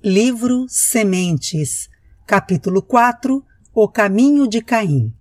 Livro Sementes, capítulo 4, O caminho de Caim.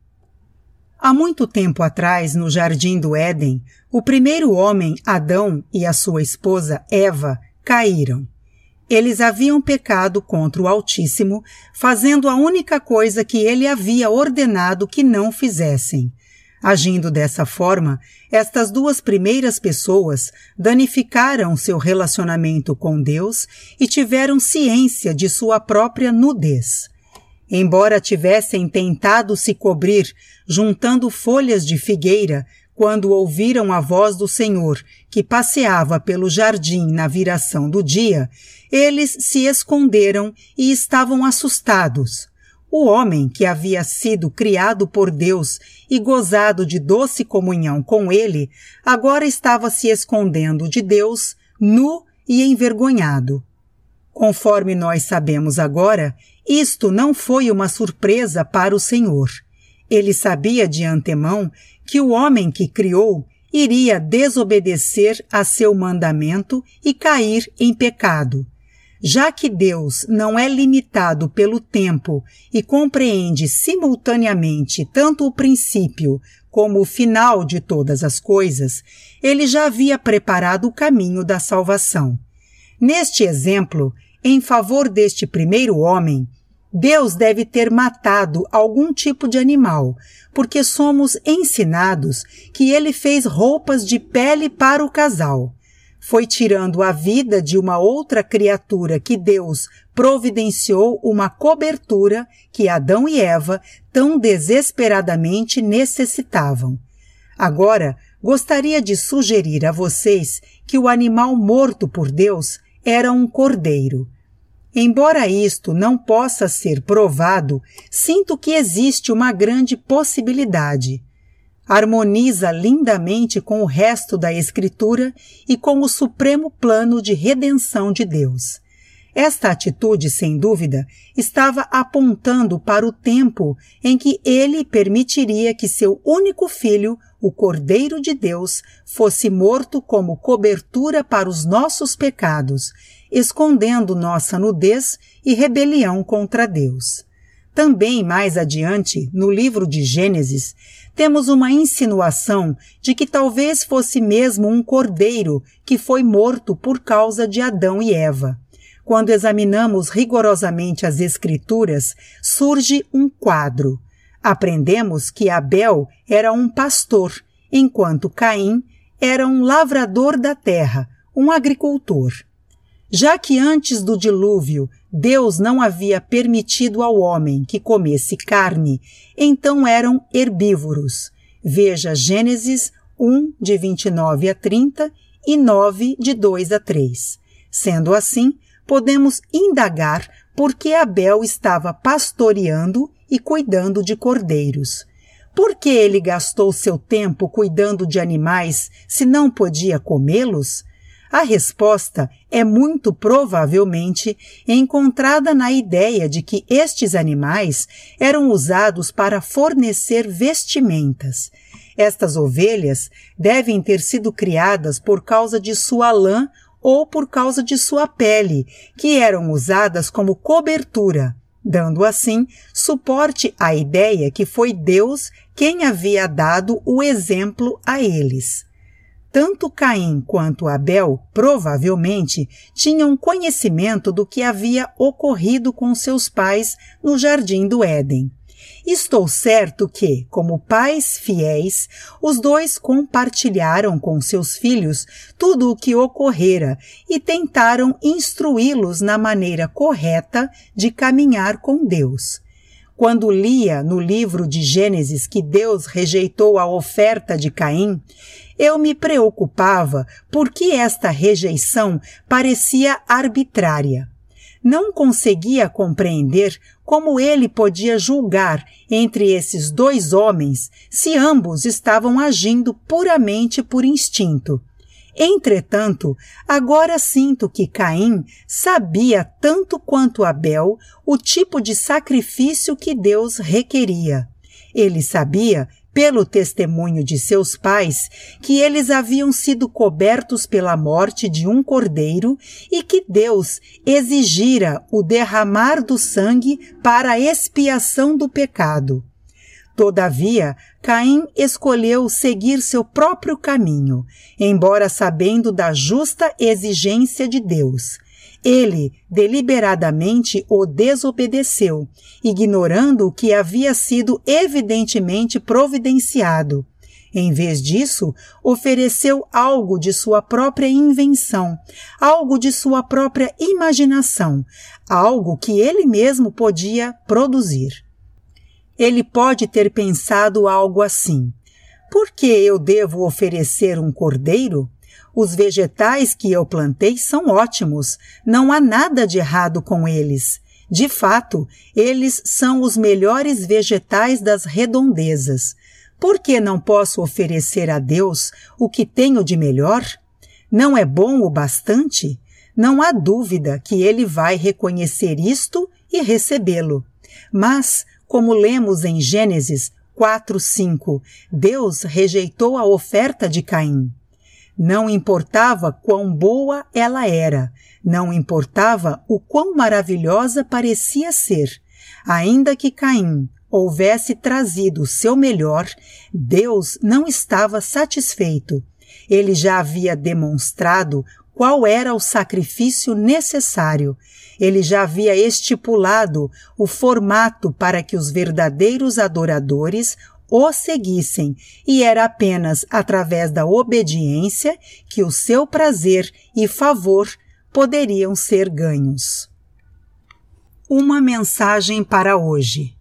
Há muito tempo atrás, no Jardim do Éden, o primeiro homem, Adão, e a sua esposa, Eva, caíram. Eles haviam pecado contra o Altíssimo, fazendo a única coisa que ele havia ordenado que não fizessem. Agindo dessa forma, estas duas primeiras pessoas danificaram seu relacionamento com Deus e tiveram ciência de sua própria nudez. Embora tivessem tentado se cobrir juntando folhas de figueira, quando ouviram a voz do Senhor, que passeava pelo jardim na viração do dia, eles se esconderam e estavam assustados. O homem que havia sido criado por Deus e gozado de doce comunhão com ele, agora estava se escondendo de Deus, nu e envergonhado. Conforme nós sabemos agora, isto não foi uma surpresa para o Senhor. Ele sabia de antemão que o homem que criou iria desobedecer a seu mandamento e cair em pecado. Já que Deus não é limitado pelo tempo e compreende simultaneamente tanto o princípio como o final de todas as coisas, ele já havia preparado o caminho da salvação. Neste exemplo, em favor deste primeiro homem, Deus deve ter matado algum tipo de animal, porque somos ensinados que ele fez roupas de pele para o casal. Foi tirando a vida de uma outra criatura que Deus providenciou uma cobertura que Adão e Eva tão desesperadamente necessitavam. Agora, gostaria de sugerir a vocês que o animal morto por Deus era um cordeiro. Embora isto não possa ser provado, sinto que existe uma grande possibilidade. Harmoniza lindamente com o resto da Escritura e com o supremo plano de redenção de Deus. Esta atitude, sem dúvida, estava apontando para o tempo em que ele permitiria que seu único filho, o Cordeiro de Deus, fosse morto como cobertura para os nossos pecados, escondendo nossa nudez e rebelião contra Deus. Também, mais adiante, no livro de Gênesis, temos uma insinuação de que talvez fosse mesmo um cordeiro que foi morto por causa de Adão e Eva. Quando examinamos rigorosamente as Escrituras, surge um quadro. Aprendemos que Abel era um pastor, enquanto Caim era um lavrador da terra, um agricultor. Já que antes do dilúvio Deus não havia permitido ao homem que comesse carne, então eram herbívoros. Veja Gênesis 1, de 29 a 30 e 9, de 2 a 3. Sendo assim, podemos indagar por que Abel estava pastoreando e cuidando de cordeiros. Por que ele gastou seu tempo cuidando de animais se não podia comê-los? A resposta é muito provavelmente encontrada na ideia de que estes animais eram usados para fornecer vestimentas. Estas ovelhas devem ter sido criadas por causa de sua lã ou por causa de sua pele, que eram usadas como cobertura, dando assim suporte à ideia que foi Deus quem havia dado o exemplo a eles. Tanto Caim quanto Abel, provavelmente, tinham conhecimento do que havia ocorrido com seus pais no Jardim do Éden. Estou certo que, como pais fiéis, os dois compartilharam com seus filhos tudo o que ocorrera e tentaram instruí-los na maneira correta de caminhar com Deus. Quando lia no livro de Gênesis que Deus rejeitou a oferta de Caim, eu me preocupava porque esta rejeição parecia arbitrária. Não conseguia compreender como ele podia julgar entre esses dois homens se ambos estavam agindo puramente por instinto. Entretanto, agora sinto que Caim sabia tanto quanto Abel o tipo de sacrifício que Deus requeria. Ele sabia pelo testemunho de seus pais, que eles haviam sido cobertos pela morte de um cordeiro e que Deus exigira o derramar do sangue para a expiação do pecado. Todavia, Caim escolheu seguir seu próprio caminho, embora sabendo da justa exigência de Deus. Ele deliberadamente o desobedeceu, ignorando o que havia sido evidentemente providenciado. Em vez disso, ofereceu algo de sua própria invenção, algo de sua própria imaginação, algo que ele mesmo podia produzir. Ele pode ter pensado algo assim: por que eu devo oferecer um cordeiro? Os vegetais que eu plantei são ótimos, não há nada de errado com eles. De fato, eles são os melhores vegetais das redondezas. Por que não posso oferecer a Deus o que tenho de melhor? Não é bom o bastante? Não há dúvida que ele vai reconhecer isto e recebê-lo. Mas, como lemos em Gênesis 4:5, Deus rejeitou a oferta de Caim. Não importava quão boa ela era, não importava o quão maravilhosa parecia ser. Ainda que Caim houvesse trazido o seu melhor, Deus não estava satisfeito. Ele já havia demonstrado qual era o sacrifício necessário. Ele já havia estipulado o formato para que os verdadeiros adoradores o seguissem, e era apenas através da obediência que o seu prazer e favor poderiam ser ganhos. Uma mensagem para hoje.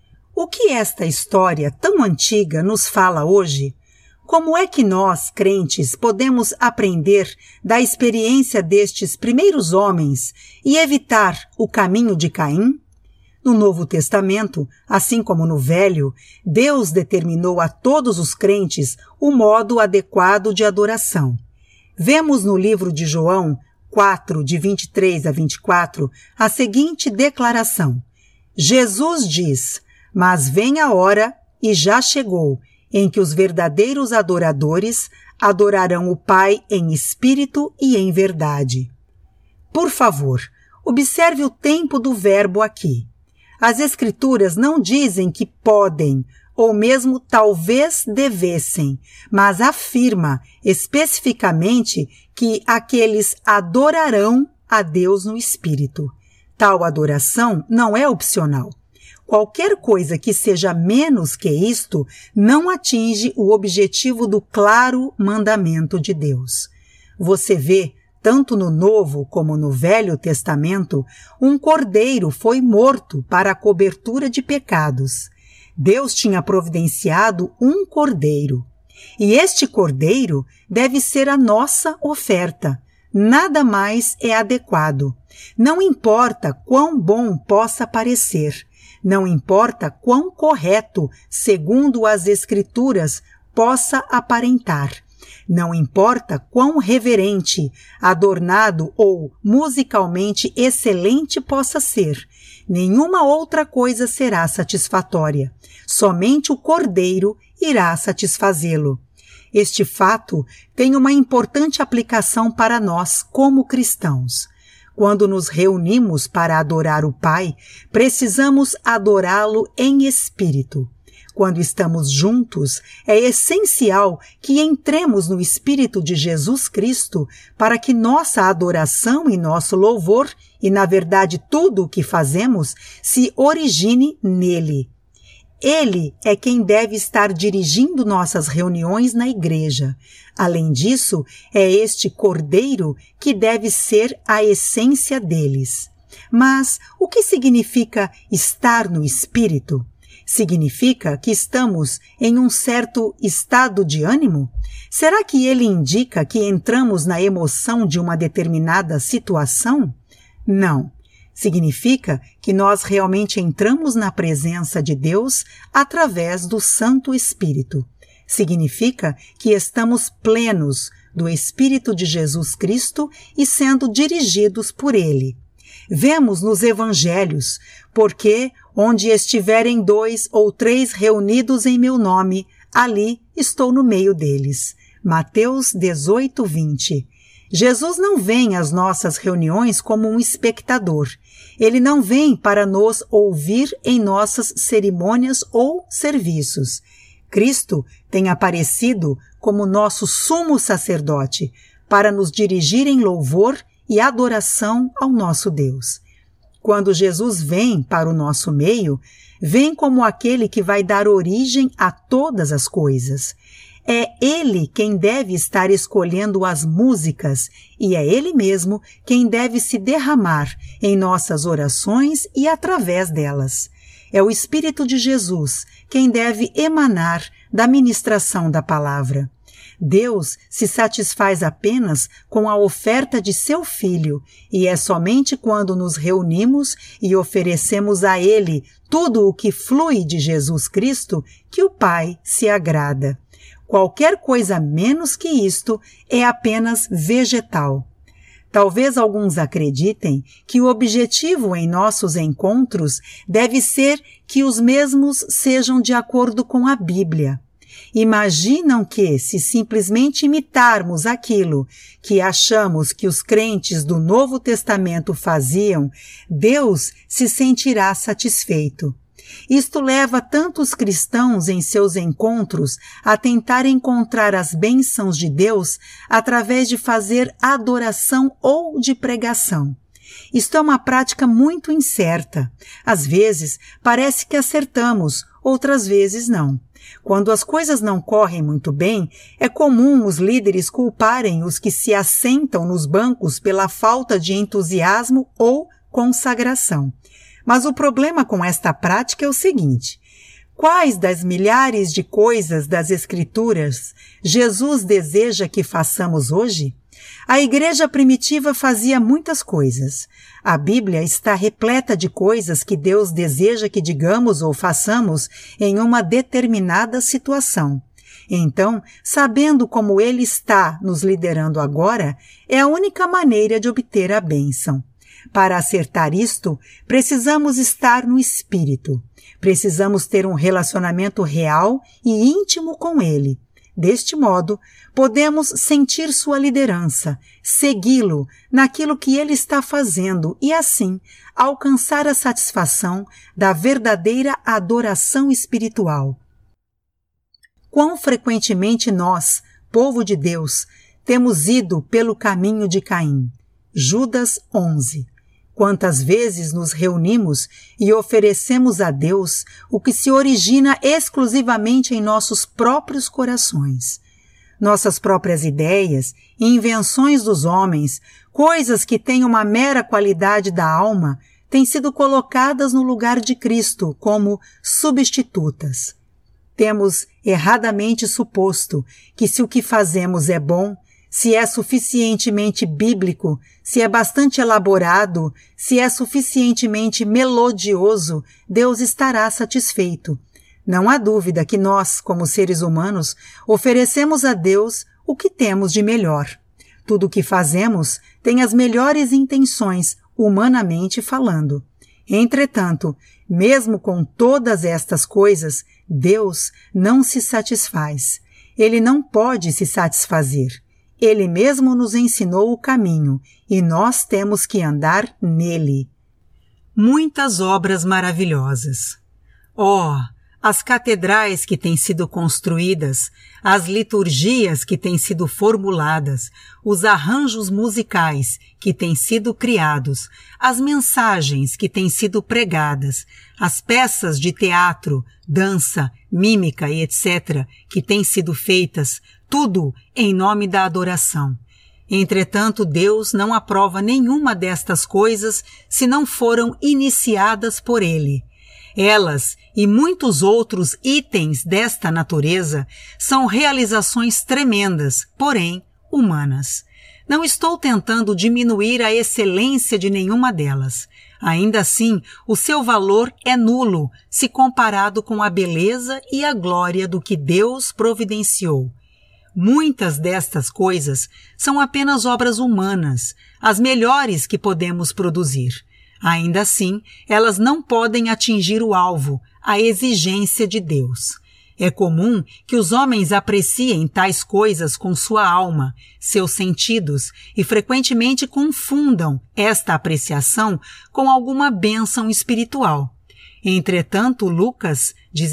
O que esta história tão antiga nos fala hoje? Como é que nós, crentes, podemos aprender da experiência destes primeiros homens e evitar o caminho de Caim? No Novo Testamento, assim como no Velho, Deus determinou a todos os crentes o modo adequado de adoração. Vemos no livro de João 4, de 23 a 24, a seguinte declaração: Jesus diz: mas vem a hora, e já chegou, em que os verdadeiros adoradores adorarão o Pai em espírito e em verdade. Por favor, observe o tempo do verbo aqui. As Escrituras não dizem que podem, ou mesmo talvez devessem, mas afirma especificamente que aqueles adorarão a Deus no Espírito. Tal adoração não é opcional. Qualquer coisa que seja menos que isto não atinge o objetivo do claro mandamento de Deus. Você vê, tanto no Novo como no Velho Testamento, um cordeiro foi morto para a cobertura de pecados. Deus tinha providenciado um cordeiro. E este cordeiro deve ser a nossa oferta. Nada mais é adequado. Não importa quão bom possa parecer. Não importa quão correto, segundo as Escrituras, possa aparentar. Não importa quão reverente, adornado ou musicalmente excelente possa ser, nenhuma outra coisa será satisfatória. Somente o Cordeiro irá satisfazê-lo. Este fato tem uma importante aplicação para nós como cristãos. Quando nos reunimos para adorar o Pai, precisamos adorá-lo em espírito. Quando estamos juntos, é essencial que entremos no Espírito de Jesus Cristo para que nossa adoração e nosso louvor, e na verdade tudo o que fazemos, se origine nele. Ele é quem deve estar dirigindo nossas reuniões na igreja. Além disso, é este Cordeiro que deve ser a essência deles. Mas o que significa estar no Espírito? Significa que estamos em um certo estado de ânimo? Será que ele indica que entramos na emoção de uma determinada situação? Não. Significa que nós realmente entramos na presença de Deus através do Santo Espírito. Significa que estamos plenos do Espírito de Jesus Cristo e sendo dirigidos por Ele. Vemos nos Evangelhos, porque onde estiverem 2 ou 3 reunidos em meu nome, ali estou no meio deles. Mateus 18, 20. Jesus não vem às nossas reuniões como um espectador. Ele não vem para nos ouvir em nossas cerimônias ou serviços. Cristo tem aparecido como nosso sumo sacerdote para nos dirigir em louvor e adoração ao nosso Deus. Quando Jesus vem para o nosso meio, vem como aquele que vai dar origem a todas as coisas. É Ele quem deve estar escolhendo as músicas e é Ele mesmo quem deve se derramar em nossas orações e através delas. É o Espírito de Jesus quem deve emanar da ministração da palavra. Deus se satisfaz apenas com a oferta de seu Filho e é somente quando nos reunimos e oferecemos a Ele tudo o que flui de Jesus Cristo que o Pai se agrada. Qualquer coisa menos que isto é apenas vegetal. Talvez alguns acreditem que o objetivo em nossos encontros deve ser que os mesmos sejam de acordo com a Bíblia. Imaginam que, se simplesmente imitarmos aquilo que achamos que os crentes do Novo Testamento faziam, Deus se sentirá satisfeito. Isto leva tantos cristãos em seus encontros a tentar encontrar as bênçãos de Deus através de fazer adoração ou de pregação. Isto é uma prática muito incerta. Às vezes parece que acertamos, outras vezes não. Quando as coisas não correm muito bem, é comum os líderes culparem os que se assentam nos bancos pela falta de entusiasmo ou consagração. Mas o problema com esta prática é o seguinte: quais das milhares de coisas das Escrituras Jesus deseja que façamos hoje? A igreja primitiva fazia muitas coisas. A Bíblia está repleta de coisas que Deus deseja que digamos ou façamos em uma determinada situação. Então, sabendo como Ele está nos liderando agora, é a única maneira de obter a bênção. Para acertar isto, precisamos estar no Espírito. Precisamos ter um relacionamento real e íntimo com Ele. Deste modo, podemos sentir sua liderança, segui-lo naquilo que ele está fazendo e, assim, alcançar a satisfação da verdadeira adoração espiritual. Quão frequentemente nós, povo de Deus, temos ido pelo caminho de Caim? Judas 11. Quantas vezes nos reunimos e oferecemos a Deus o que se origina exclusivamente em nossos próprios corações. Nossas próprias ideias, invenções dos homens, coisas que têm uma mera qualidade da alma, têm sido colocadas no lugar de Cristo como substitutas. Temos erradamente suposto que se o que fazemos é bom, se é suficientemente bíblico, se é bastante elaborado, se é suficientemente melodioso, Deus estará satisfeito. Não há dúvida que nós, como seres humanos, oferecemos a Deus o que temos de melhor. Tudo o que fazemos tem as melhores intenções, humanamente falando. Entretanto, mesmo com todas estas coisas, Deus não se satisfaz. Ele não pode se satisfazer. Ele mesmo nos ensinou o caminho e nós temos que andar nele. Muitas obras maravilhosas. As catedrais que têm sido construídas, as liturgias que têm sido formuladas, os arranjos musicais que têm sido criados, as mensagens que têm sido pregadas, as peças de teatro, dança, mímica e etc. que têm sido feitas, tudo em nome da adoração. Entretanto, Deus não aprova nenhuma destas coisas se não foram iniciadas por Ele. Elas e muitos outros itens desta natureza são realizações tremendas, porém humanas. Não estou tentando diminuir a excelência de nenhuma delas. Ainda assim, o seu valor é nulo se comparado com a beleza e a glória do que Deus providenciou. Muitas destas coisas são apenas obras humanas, as melhores que podemos produzir. Ainda assim, elas não podem atingir o alvo, a exigência de Deus. É comum que os homens apreciem tais coisas com sua alma, seus sentidos, e frequentemente confundam esta apreciação com alguma bênção espiritual. Entretanto, Lucas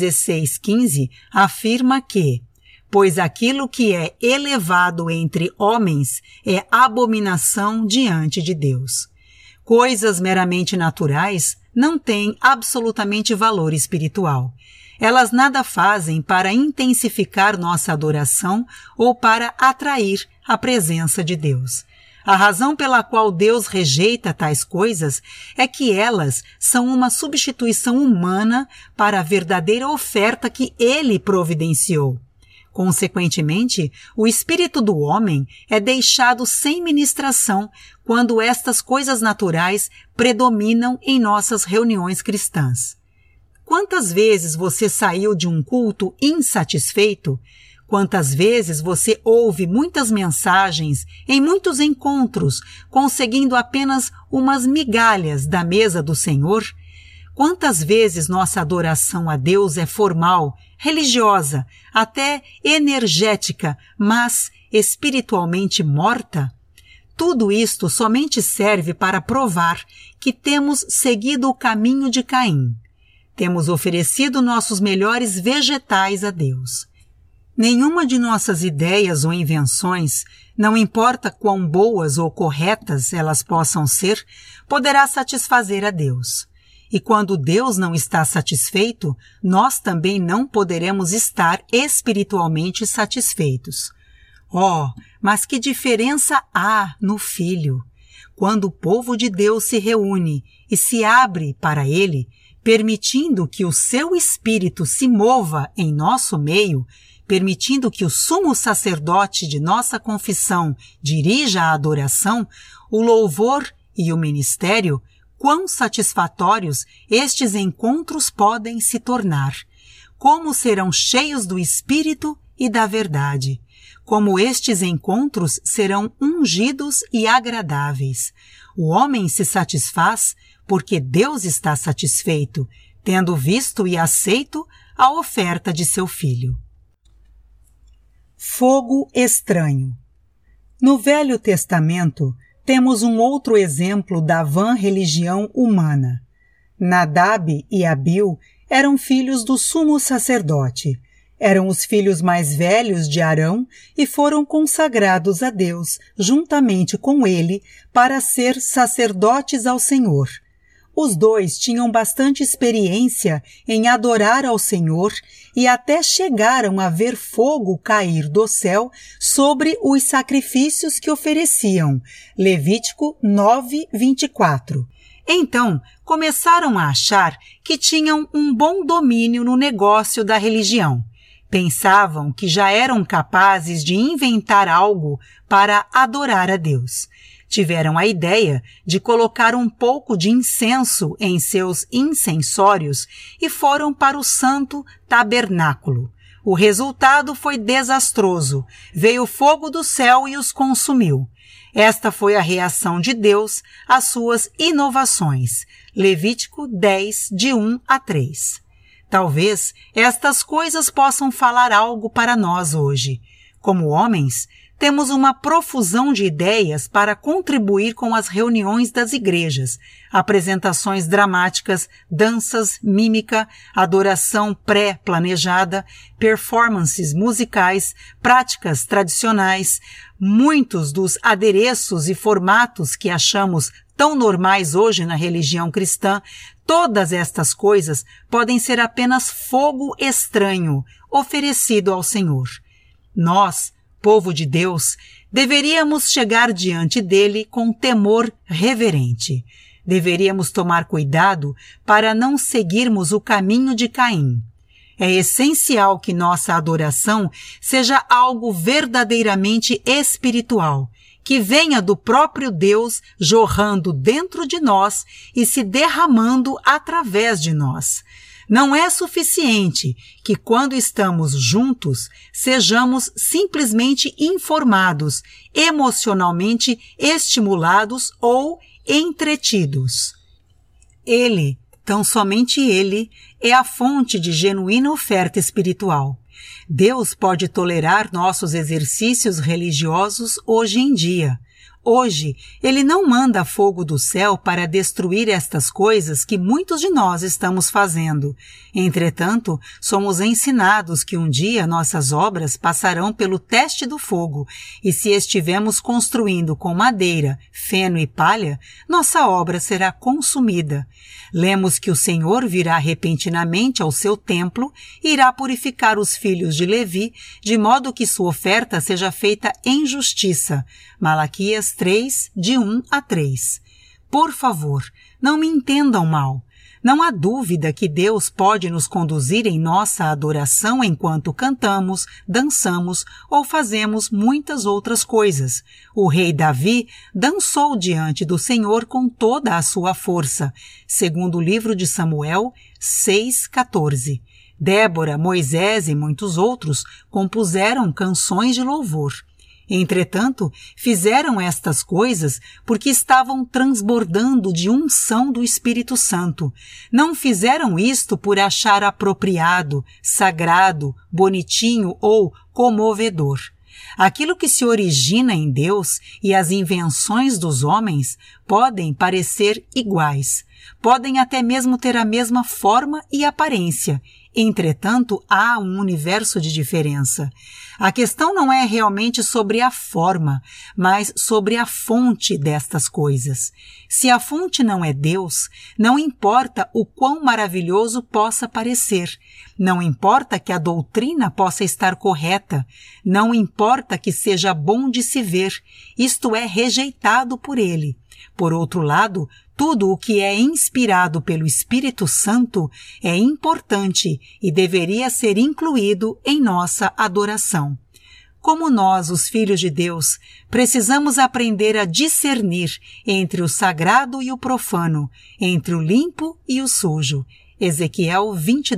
16:15 afirma que, pois aquilo que é elevado entre homens é abominação diante de Deus. Coisas meramente naturais não têm absolutamente valor espiritual. Elas nada fazem para intensificar nossa adoração ou para atrair a presença de Deus. A razão pela qual Deus rejeita tais coisas é que elas são uma substituição humana para a verdadeira oferta que Ele providenciou. Consequentemente, o espírito do homem é deixado sem ministração quando estas coisas naturais predominam em nossas reuniões cristãs. Quantas vezes você saiu de um culto insatisfeito? Quantas vezes você ouve muitas mensagens em muitos encontros, conseguindo apenas umas migalhas da mesa do Senhor? Quantas vezes nossa adoração a Deus é formal, religiosa, até energética, mas espiritualmente morta? Tudo isto somente serve para provar que temos seguido o caminho de Caim. Temos oferecido nossos melhores vegetais a Deus. Nenhuma de nossas ideias ou invenções, não importa quão boas ou corretas elas possam ser, poderá satisfazer a Deus. E quando Deus não está satisfeito, nós também não poderemos estar espiritualmente satisfeitos. Oh, mas que diferença há no Filho! Quando o povo de Deus se reúne e se abre para Ele, permitindo que o seu Espírito se mova em nosso meio, permitindo que o sumo sacerdote de nossa confissão dirija a adoração, o louvor e o ministério, quão satisfatórios estes encontros podem se tornar, como serão cheios do Espírito e da verdade, como estes encontros serão ungidos e agradáveis. O homem se satisfaz porque Deus está satisfeito, tendo visto e aceito a oferta de seu Filho. Fogo estranho. No Velho Testamento, temos um outro exemplo da vã religião humana. Nadab e Abiú eram filhos do sumo sacerdote. Eram os filhos mais velhos de Arão e foram consagrados a Deus, juntamente com ele, para ser sacerdotes ao Senhor. Os dois tinham bastante experiência em adorar ao Senhor e até chegaram a ver fogo cair do céu sobre os sacrifícios que ofereciam. Levítico 9:24. Então, começaram a achar que tinham um bom domínio no negócio da religião. Pensavam que já eram capazes de inventar algo para adorar a Deus. Tiveram a ideia de colocar um pouco de incenso em seus incensórios e foram para o santo tabernáculo. O resultado foi desastroso. Veio fogo do céu e os consumiu. Esta foi a reação de Deus às suas inovações. Levítico 10, de 1 a 3. Talvez estas coisas possam falar algo para nós hoje. Como homens, temos uma profusão de ideias para contribuir com as reuniões das igrejas, apresentações dramáticas, danças, mímica, adoração pré-planejada, performances musicais, práticas tradicionais. Muitos dos adereços e formatos que achamos tão normais hoje na religião cristã, todas estas coisas podem ser apenas fogo estranho oferecido ao Senhor. Nós, povo de Deus, deveríamos chegar diante dele com temor reverente. Deveríamos tomar cuidado para não seguirmos o caminho de Caim. É essencial que nossa adoração seja algo verdadeiramente espiritual, que venha do próprio Deus jorrando dentro de nós e se derramando através de nós. Não é suficiente que, quando estamos juntos, sejamos simplesmente informados, emocionalmente estimulados ou entretidos. Ele, tão somente ele, é a fonte de genuína oferta espiritual. Deus pode tolerar nossos exercícios religiosos hoje em dia. Hoje, Ele não manda fogo do céu para destruir estas coisas que muitos de nós estamos fazendo. Entretanto, somos ensinados que um dia nossas obras passarão pelo teste do fogo, e se estivermos construindo com madeira, feno e palha, nossa obra será consumida. Lemos que o Senhor virá repentinamente ao seu templo e irá purificar os filhos de Levi, de modo que sua oferta seja feita em justiça. Malaquias 3, de 1 a 3. Por favor, não me entendam mal. Não há dúvida que Deus pode nos conduzir em nossa adoração enquanto cantamos, dançamos ou fazemos muitas outras coisas. O rei Davi dançou diante do Senhor com toda a sua força, segundo o livro de Samuel 6:14. Débora, Moisés e muitos outros compuseram canções de louvor. Entretanto, fizeram estas coisas porque estavam transbordando de unção do Espírito Santo. Não fizeram isto por achar apropriado, sagrado, bonitinho ou comovedor. Aquilo que se origina em Deus e as invenções dos homens podem parecer iguais, podem até mesmo ter a mesma forma e aparência. Entretanto, há um universo de diferença. A questão não é realmente sobre a forma, mas sobre a fonte destas coisas. Se a fonte não é Deus, não importa o quão maravilhoso possa parecer, não importa que a doutrina possa estar correta, não importa que seja bom de se ver, isto é rejeitado por ele. Por outro lado, tudo o que é inspirado pelo Espírito Santo é importante e deveria ser incluído em nossa adoração. Como nós, os filhos de Deus, precisamos aprender a discernir entre o sagrado e o profano, entre o limpo e o sujo. Ezequiel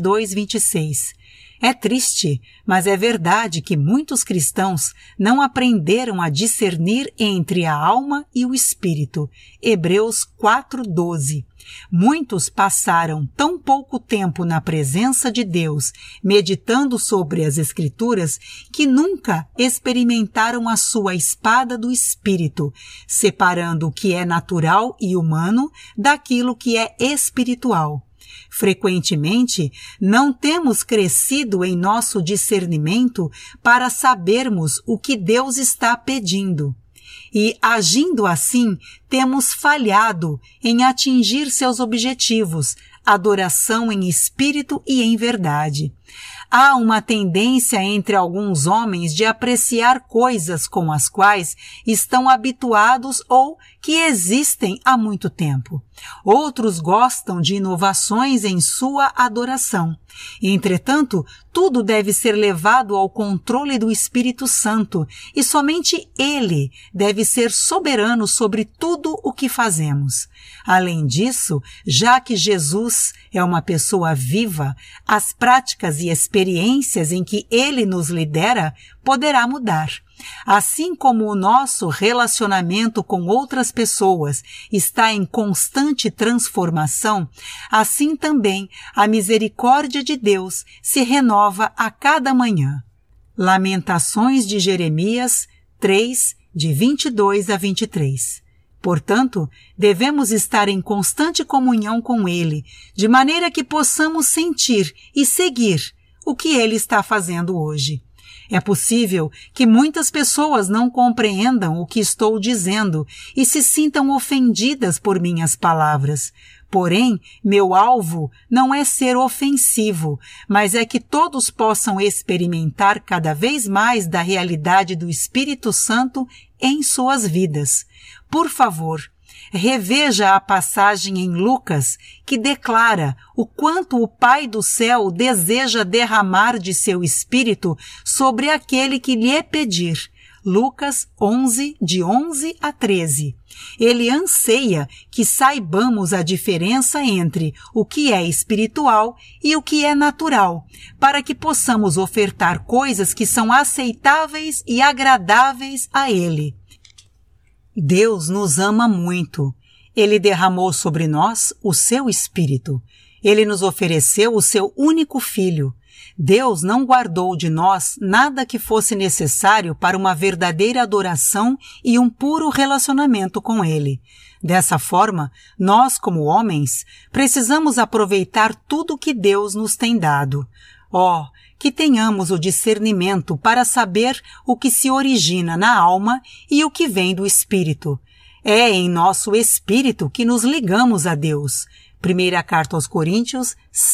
22:26. É triste, mas é verdade que muitos cristãos não aprenderam a discernir entre a alma e o espírito. Hebreus 4:12. Muitos passaram tão pouco tempo na presença de Deus, meditando sobre as Escrituras, que nunca experimentaram a sua espada do Espírito, separando o que é natural e humano daquilo que é espiritual. Frequentemente, não temos crescido em nosso discernimento para sabermos o que Deus está pedindo. E, agindo assim, temos falhado em atingir seus objetivos, adoração em espírito e em verdade. Há uma tendência entre alguns homens de apreciar coisas com as quais estão habituados ou que existem há muito tempo. Outros gostam de inovações em sua adoração. Entretanto, tudo deve ser levado ao controle do Espírito Santo e somente Ele deve ser soberano sobre tudo o que fazemos. Além disso, já que Jesus é uma pessoa viva, as práticas e experiências em que Ele nos lidera poderá mudar. Assim como o nosso relacionamento com outras pessoas está em constante transformação, assim também a misericórdia de Deus se renova a cada manhã. Lamentações de Jeremias 3, de 22 a 23. Portanto, devemos estar em constante comunhão com Ele, de maneira que possamos sentir e seguir o que Ele está fazendo hoje. É possível que muitas pessoas não compreendam o que estou dizendo e se sintam ofendidas por minhas palavras. Porém, meu alvo não é ser ofensivo, mas é que todos possam experimentar cada vez mais da realidade do Espírito Santo em suas vidas. Por favor, reveja a passagem em Lucas que declara o quanto o Pai do céu deseja derramar de seu Espírito sobre aquele que lhe pedir. Lucas 11, de 11 a 13. Ele anseia que saibamos a diferença entre o que é espiritual e o que é natural, para que possamos ofertar coisas que são aceitáveis e agradáveis a Ele. Deus nos ama muito. Ele derramou sobre nós o seu Espírito. Ele nos ofereceu o seu único Filho. Deus não guardou de nós nada que fosse necessário para uma verdadeira adoração e um puro relacionamento com Ele. Dessa forma, nós, como homens, precisamos aproveitar tudo que Deus nos tem dado. Que tenhamos o discernimento para saber o que se origina na alma e o que vem do Espírito. É em nosso espírito que nos ligamos a Deus. Primeira Carta aos Coríntios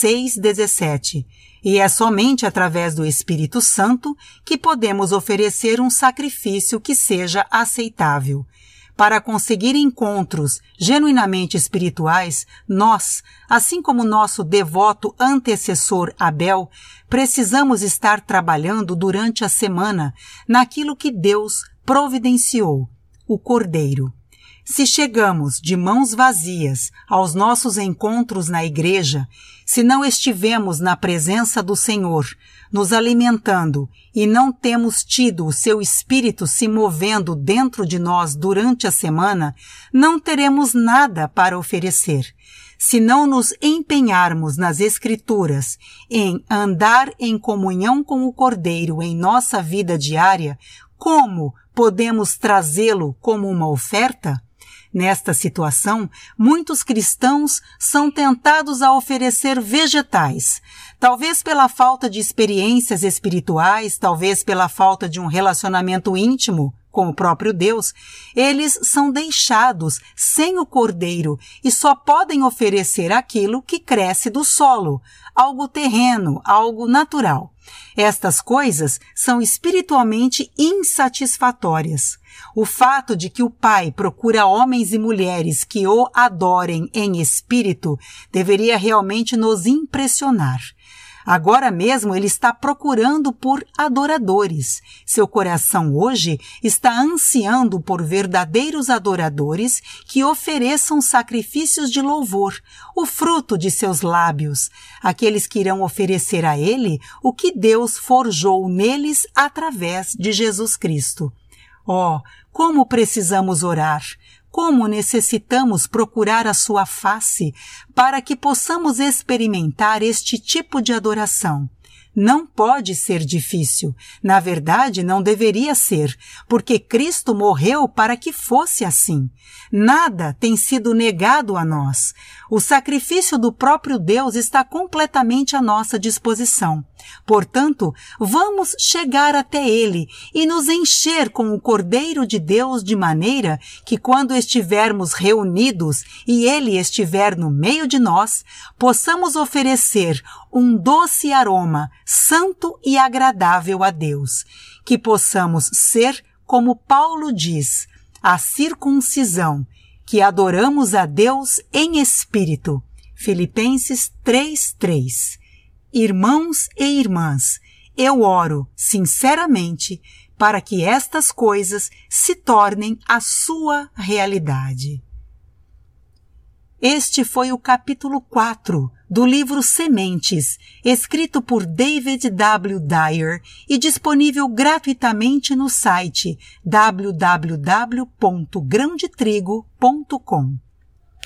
6:17. E é somente através do Espírito Santo que podemos oferecer um sacrifício que seja aceitável. Para conseguir encontros genuinamente espirituais, nós, assim como nosso devoto antecessor Abel, precisamos estar trabalhando durante a semana naquilo que Deus providenciou, o Cordeiro. Se chegamos de mãos vazias aos nossos encontros na igreja, se não estivemos na presença do Senhor, nos alimentando e não temos tido o seu Espírito se movendo dentro de nós durante a semana, não teremos nada para oferecer. Se não nos empenharmos nas Escrituras em andar em comunhão com o Cordeiro em nossa vida diária, como podemos trazê-lo como uma oferta? Nesta situação, muitos cristãos são tentados a oferecer vegetais, talvez pela falta de experiências espirituais, talvez pela falta de um relacionamento íntimo com o próprio Deus. Eles são deixados sem o Cordeiro e só podem oferecer aquilo que cresce do solo, algo terreno, algo natural. Estas coisas são espiritualmente insatisfatórias. O fato de que o Pai procura homens e mulheres que o adorem em espírito deveria realmente nos impressionar. Agora mesmo ele está procurando por adoradores. Seu coração hoje está ansiando por verdadeiros adoradores que ofereçam sacrifícios de louvor, o fruto de seus lábios, aqueles que irão oferecer a ele o que Deus forjou neles através de Jesus Cristo. Como precisamos orar! Como necessitamos procurar a sua face para que possamos experimentar este tipo de adoração. Não pode ser difícil. Na verdade, não deveria ser, porque Cristo morreu para que fosse assim. Nada tem sido negado a nós. O sacrifício do próprio Deus está completamente à nossa disposição. Portanto, vamos chegar até Ele e nos encher com o Cordeiro de Deus de maneira que quando estivermos reunidos e Ele estiver no meio de nós, possamos oferecer um doce aroma, santo e agradável a Deus. Que possamos ser, como Paulo diz, a circuncisão, que adoramos a Deus em espírito. Filipenses 3:3. Irmãos e irmãs, eu oro sinceramente para que estas coisas se tornem a sua realidade. Este foi o capítulo 4 do livro Sementes, escrito por David W. Dyer e disponível gratuitamente no site www.grãodetrigo.com.